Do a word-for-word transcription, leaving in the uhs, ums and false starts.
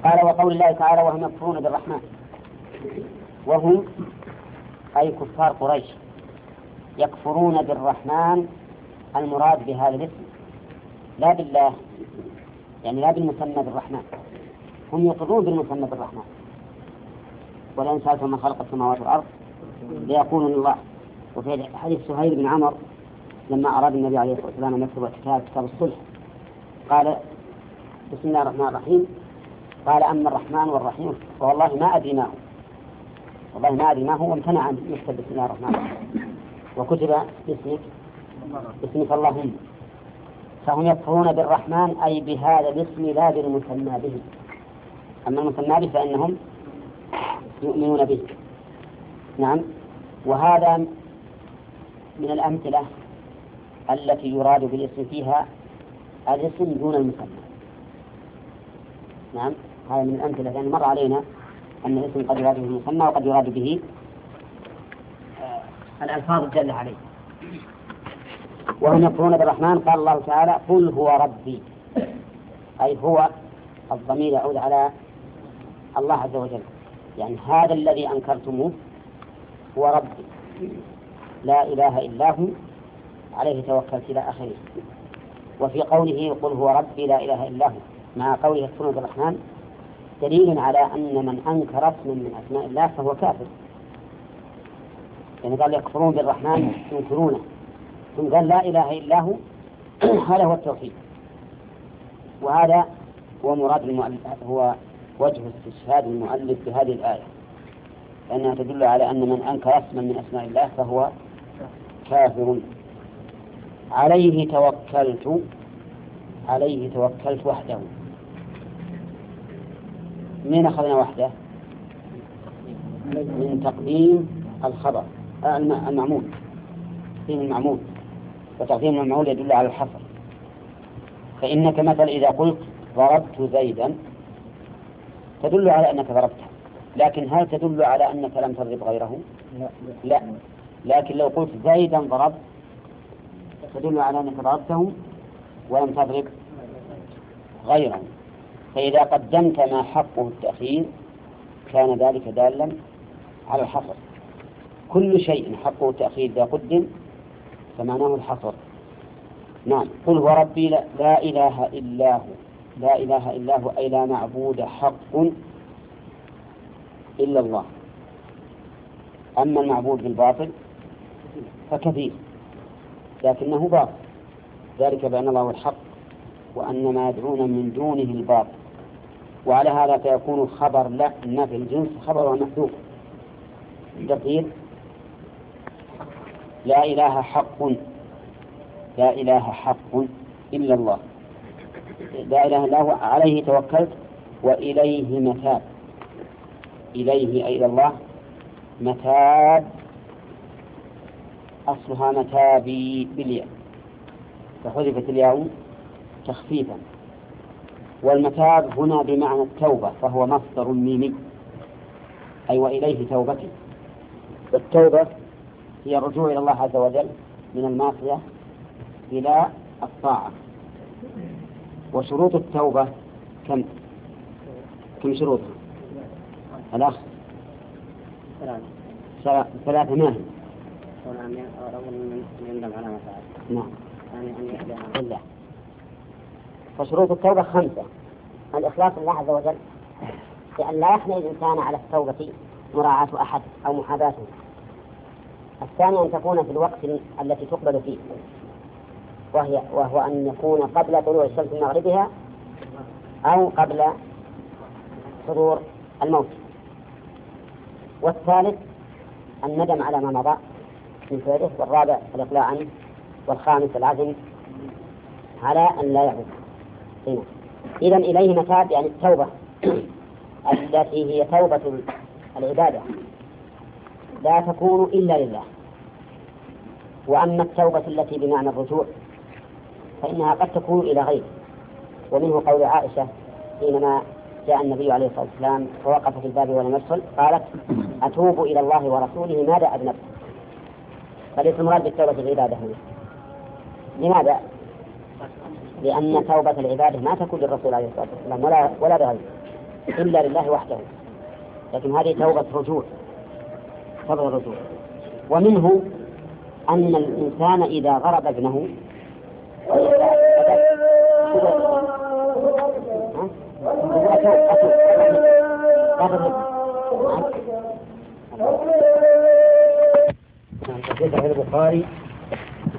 قال وقول الله تعالى وهم يكفرون بالرحمن، وهم أي كفار قريش يكفرون بالرحمن، المراد بهذا الاسم لا بالله، يعني لا بالمسمى بالرحمن، هم يقرون بالمسمى بالرحمن. ولئن سألتم من خلق السماوات والأرض ليقولون الله. وفي حديث سهيل بن عمر لما أراد النبي عليه الصلاة والسلام أن يكتب كتاب كتاب الصلح قال بسم الله الرحمن الرحيم، قال أما الرحمن والرحيم والله ما أدري ما هو، والله ما أدري ما هو، وامتنع أن يكتب بسم الله الرحمن الرحيم وكتب باسمك باسمك اللهم. فهم يكفرون بالرحمن أي بهذا الاسم لا بالمسمى به، أما المسمى به فإنهم يؤمنون به. نعم. وهذا من الأمثلة التي يراد بالاسم فيها الاسم دون المسمى. نعم، هذا من الأمثلة، لأن مر علينا أن الاسم قد يراد به المسمى وقد يراد به الألفاظ الدالة عليه. وهم يكفرون بالرحمن قال الله تعالى قل هو ربي، أي هو الضمير يعود على الله عز وجل، يعني هذا الذي أنكرتموه هو ربي لا إله إلا هو عليه توكلت إلى آخره. وفي قوله قل هو ربي لا إله إلا هو مع قوله يكفرون بالرحمن دليل على أن من أنكر اسما من أسماء الله فهو كافر، يعني قال يكفرون بالرحمن ينكرونه، ثم قال لا إله إلا هو هذا هو التوحيد. وهذا هو مراد المؤلف، هو وجه استشهاد المؤلف بهذه الآية، لأنها تدل على أن من أنكر اسما من أسماء الله فهو كافر. عليه توكلت، عليه توكلت وحده، من أخذنا وحده من تقديم الخبر المعمول، تقديم المعمول، وتقديم المعمول يدل على الحصر. فإنك مثلا إذا قلت ضربت زيدا تدل على أنك ضربته، لكن هل تدل على أنك لم تضرب غيره؟ لا, لا. لكن لو قلت زيدا ضربت تدل على أنك ضربته ولم تضرب غيره. فإذا قدمت ما حقه التأخير كان ذلك دالا على الحصر. كل شيء حقه التأخير إذا قدم فمعناه الحصر. نعم. قل هو ربي لا, لا إله إلا هو، لا إله إلا هو أي لا معبود حق إلا الله. أما المعبود بالباطل فكثير لكنه باطل، ذلك بأن الله هو الحق وأن ما يدعون من دونه الباطل. وعلى هذا فيكون خبر لا النافي الجنس خبر محذوف تقدير لا إله حق، لا إله حق إلا الله، لا إله إلا هو عليه توكلت وإليه متاب. إليه أي إلى الله متاب، أصلها متابي بالياء فحذفت الياء تخفيفا. والمتاب هنا بمعنى التوبة فهو مصدر ميمي، أي وإليه توبتي. والتوبة هي الرجوع إلى الله عز وجل من المعصية إلى الطاعة. وشروط التوبة كم كم شروطها؟ الأخ ثلاثة. ما هي؟ نعم. الله. فشروط التوبة خمسة: الإخلاص لله عز وجل بأن لا يحمل الإنسان على التوبة مراعاة أحد أو محاباته. الثاني أن تكون في الوقت التي تقبل فيه، وهي وهو أن يكون قبل طلوع الشمس من مغربها أو قبل حضور الموت. والثالث الندم على ما مضى من فعله. والرابع الإقلاع عنه. والخامس العزم على أن لا يعود. إذن إليه متاب يعني التوبة التي هي توبة العبادة لا تكون إلا لله. وأما التوبة التي بمعنى الرجوع فإنها قد تكون إلى غيره. ومنه قول عائشة حينما جاء النبي عليه الصلاة والسلام فوقف في الباب ولم يدخل قالت أتوب إلى الله ورسوله ماذا أذنبت. فليس المراد بالتوبة العبادة هنا. لماذا؟ لأن توبة العبادة ما تكون للرسول عليه الصلاة والسلام ولا ولا لغيره، إلا لله وحده، لكن هذه توبة رجوع، توبة رجوع. ومنه أن الإنسان إذا ضرب ابنه في البخاري